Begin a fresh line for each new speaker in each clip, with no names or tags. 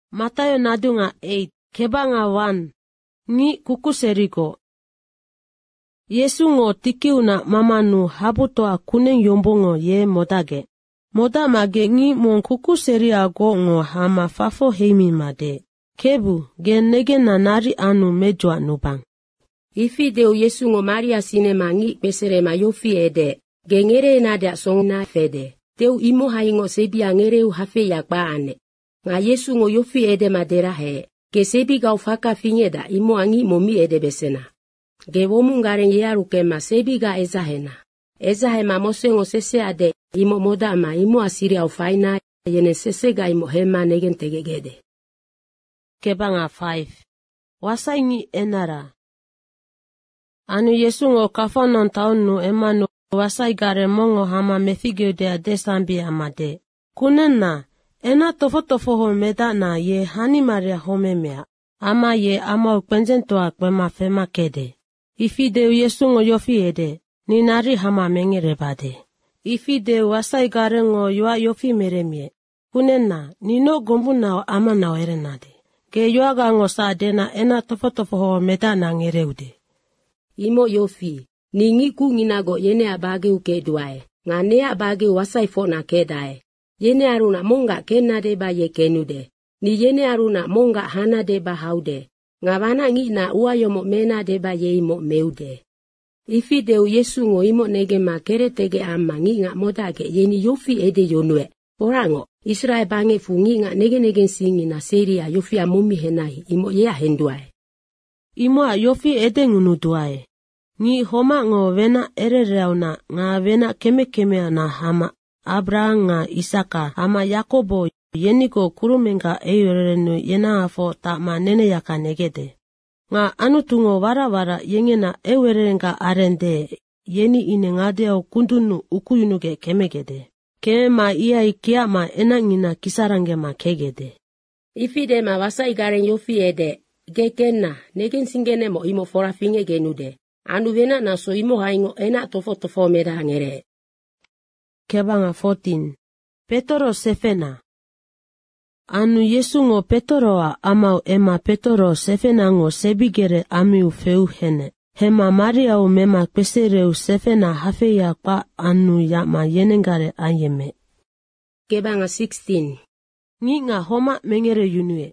Matayo nadunga 8, kebanga 1. Ngi kukuseriko. Yesu ngo tikiuna mamanu habutoa kuning yombongo ye modage. Moda mage ngi mon kukuseria go ngo hama fafo heimi made. Kebu ge nege na nari anu mejwa nubang.
Ifi deu Yesu ngo Maria sinema ngi pesere ma yofi ede. Gengere na da song na fede. Deu imo haingo sebia ngere u hafe yakba ane. Nga Yesu ngo yofi ede madera he. Ge sebi gau faka finyeda imo angi momi ede besena. Ge womu ngaren yaru kema sebi ga ezahena. Ezahema mose ngo sese ade imo moda ama imo asiri au faina yene sese ga imo hema negen tegegede.
Kebanga 5. Wasaingi enara. Anu Yesu ngo kafanon taunu emanu wasai gare mongo hama mefigyo de adesambi amade. Kunena, ena tofo ho meda na ye hani maria home mea. Ama ye ama ukpenzentoa kwema fema kede. Ifi de Yesu ngo yofi ede, ni nari hama mengere bade. Ifi de wasai gare ngo yua yofi meremie. Kunena, nino gombu nao ama nao erenade. Ge yuaga ngo saadena ena tofo ho meda na ngereude.
Imo yofi, ningi kunginago yene abage uke duae. Ngane abage wasai fona kedae. Yene aruna monga kena deba ye kenude. Ni yene aruna monga hana deba haude. Ngabana ngi na uayomo mena deba ye imo meude. Ifi deu Yesu ngo imo nege makere tege ama ngi nga modage yeni yofi ede yonue. Orango, Israel bange fungi nga nege singi na seria yofi amumi henahi imo ye ahenduae.
Imo a yofi ede ngunu duae. Ni homa ngo vena erereuna nga vena keme na hama Abraham nga Isaka hama Yakobo yeniko kurumenga eyorenu yena afo ta manene yaka negede. Nga anutungo wara yengena ewerenga arende yeni ine ngadeo kundunu ukuyunuge kemegede. Kema iya ikia ma enangina kisarange ma kegede.
Ifide ma wasai garen yofi ede gekena negen singene mo imo fora finge genude. Anu vena na so imo haingo ena tofo meda ngere.
Kebanga 14. Petoro sefena. Anu Yesu ngo Petoroa amau ema Petoro sefena ngo sebigere amiu feu hene. Hema Maria o mema kwesereu sefena hafe ya kwa anu ya ma yenengare ayeme.
Kebanga 16.
Nginga homa mengere yunue.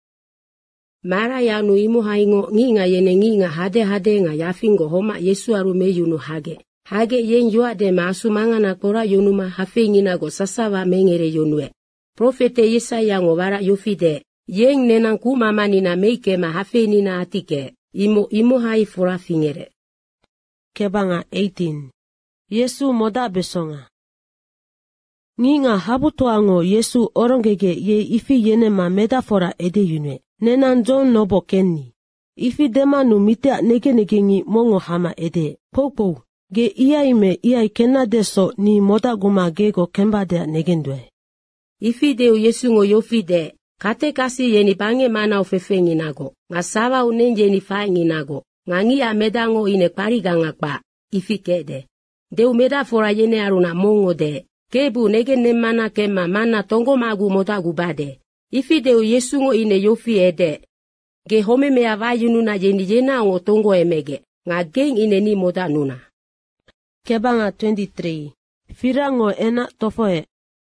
Mara ya nu imo haingo nginga yene nginga hade nga yafingo homa Yesu arume yunu hage. Hage yen yua de masu manga na kora yonuma hafe ngina go sasawa mengere yonue. Profete Yesaya ngo wara yofide. Yen nenan kumama nina meike ma hafe nina atike. Imo hai fura fingere.
Kebanga 18. Yesu moda besonga. Nginga habutoango Yesu orongege ye ifi yene ma metafora ede yunue. Nenan John nobo kenni. Ifi dema nu mitea nege ngi mongo hama ede. Popo, ge iya kena deso ni moda guma gego kemba dea negendwe.
Ifi deu Yesu ngo yofide. Kate kasi yeni bange mana ofefe nginago. Nga sawa unenje ni faa nginago. Nga ngia medango ine pariga ngakpa. Ifi kede. Deu meda fora yene aruna mongo de. Kebu nege nemana kema mana tongo magu moda gubade. Ifi deu Yesu ngo ine yofi ede. Ge home mea vayunu na yeni yena ngo tongo emege. Nga geng ine ni moda nuna.
Kebanga 23. Firango ena tofoe.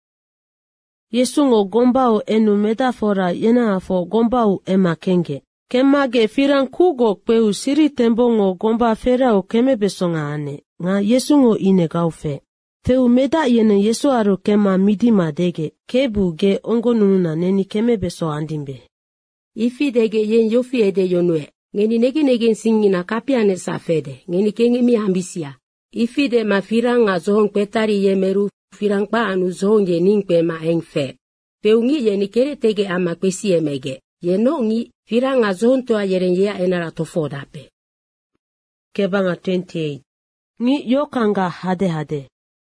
Yesu ngo gombao enu metafora yena afo gombao ema kenge. Kemage firan kugo kweu siri tembo ngo gomba fera o keme besonga ane. Nga Yesu ngo ine gaufe. Feu meda yene Yesu aru kema midima dege. Kebu ge ongo nununa neni keme beso andimbe.
Ifi dege yen yofi ede yonue. Ngeni nege singina kapiane safede. Ngeni kengi mi ambisia. Ifi de ma firang nga zohong petari yemeru. Firang pa anu zohong ye ningpe ma engfe. Feu ngi yeni kere tege ama kwesi emege. Yeno ngi firang nga zohong toa yeren yea enara tofodape.
Kebanga 28. Ngi yokanga hade.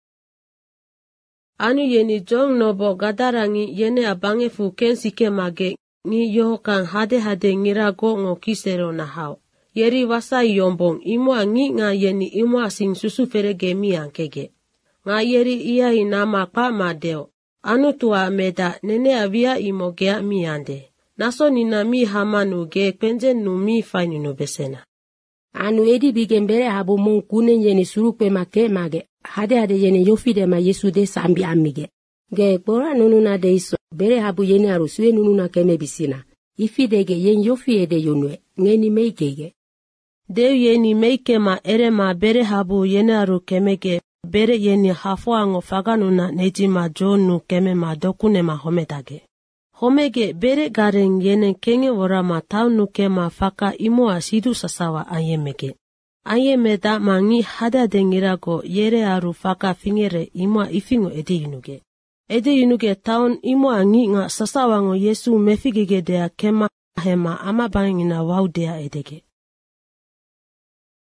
Anu yeni jong nobo gadarangi yene abange fu kensike mage ngi yokan hade ngira go ngo kisero na hao. Yeri wasai yombong imwa ngi nga yeni imwa sing susu ferege mi ankege. Nga yeri iya inama kwa madeo. Anu tua meda nene avia imogea mi ande. Naso nina mi hamanu ge kwenje nu mi faini no besena.
Anu edi bigembere habu mon kunen yeni surukpe make mage. Hade yeni yofide ma Yesu de sambi amige. Ge kpora nununa de iso. Bere habu yeni arusue nununa keme bisina. Ifidege yeni yofi ede yunwe. Ngeni meikege.
Deu yeni meike ma ere ma bere habu yeni aru kemege. Bere yeni hafuango faganuna neji ma jonu keme ma dokune ma homedage. Homege bere garen yene kenge wora ma taunu ke ma faka imo asidu sasawa ayemege. Ayemeda mangi hada dengirago yere aru faka fingere imo ifingo ede yunuge. Ede yunuge taun imo angi nga sasawango Yesu mefigige dea kema hema ama bangina waudea edege.